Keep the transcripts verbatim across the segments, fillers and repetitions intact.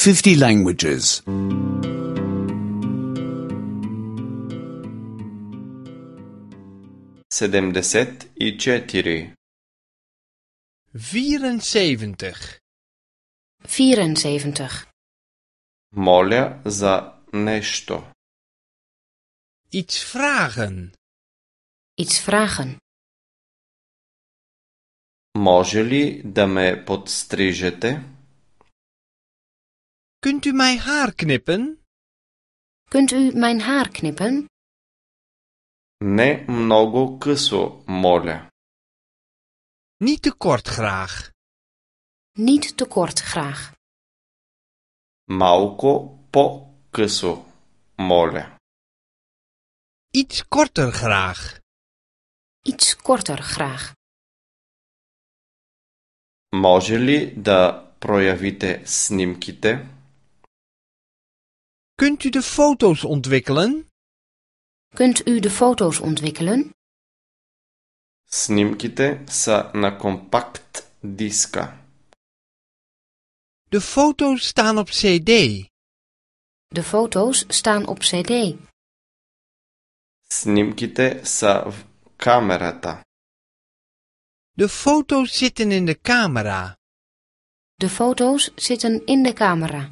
fifty languages. седемдесет и четири. vierenzeventig. vierenzeventig. Моля за нещо. Iets vragen. Iets vragen. Може ли да ме подстрижете? Kunt u mijn haar knippen? Kunt u mijn haar knippen? Не много късо, моля. Niet te kort graag. Niet te kort, graag. Малко по-късо, моля. Iets korter graag. Iets korter, graag. Може ли да проявите снимките? Kunt u de foto's ontwikkelen? Kunt u de foto's ontwikkelen? Снимките са на компакт диска. De foto's staan op cd. De foto's staan op cd. Снимките са в камерата. De foto's zitten in de camera. De foto's zitten in de camera.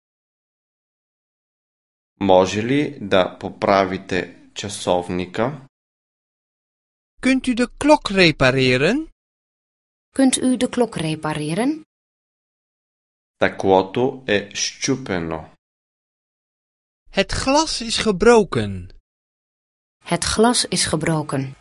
Може ли да поправите часовника? Kunt u de klok repareren? Kunt u de klok repareren? Стъклото е счупено. Het glas is gebroken. Het glas is gebroken.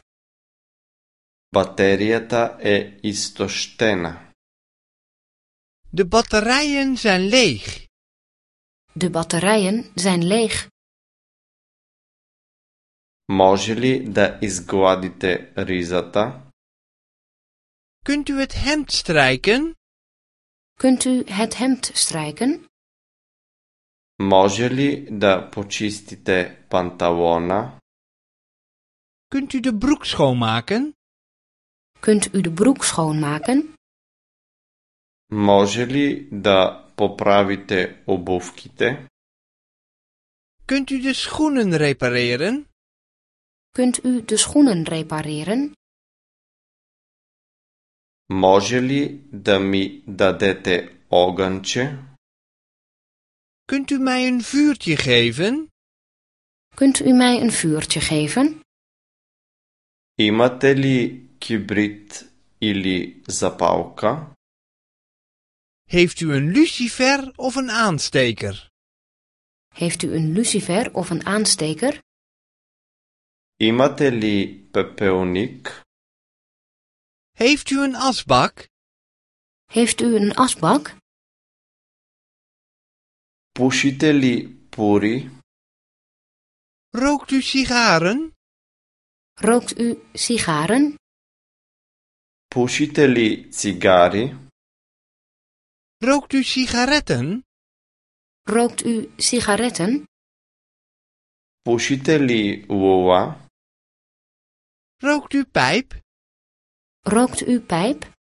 Батерията е изтощена. De batterijen zijn leeg. De batterijen zijn leeg. Може ли да изгладите ризата? Kunt u het hemd strijken? Kunt u het hemd strijken? Може ли да почистите панталона? Kunt u de broek schoonmaken? Kunt u de broek schoonmaken? Може ли да поправите обувките? Kunt u de schoenen repareren? Kunt u de schoenen repareren? Може ли да ми дадете огънче? Kunt u mij een vuurtje geven? Kunt u mij een vuurtje geven? Имате ли кибрит или запалка? Heeft u een lucifer of een aansteker? Heeft u een lucifer of een aansteker? Имате ли пепелник? Heeft u een asbak? Heeft u een asbak? Пушите ли пури? Rookt u sigaren? Rookt u sigaren? Пушите ли цигари? Rookt u sigaretten? Rookt u sigaretten? Пушите ли лула? Rookt u pijp? Rookt u pijp?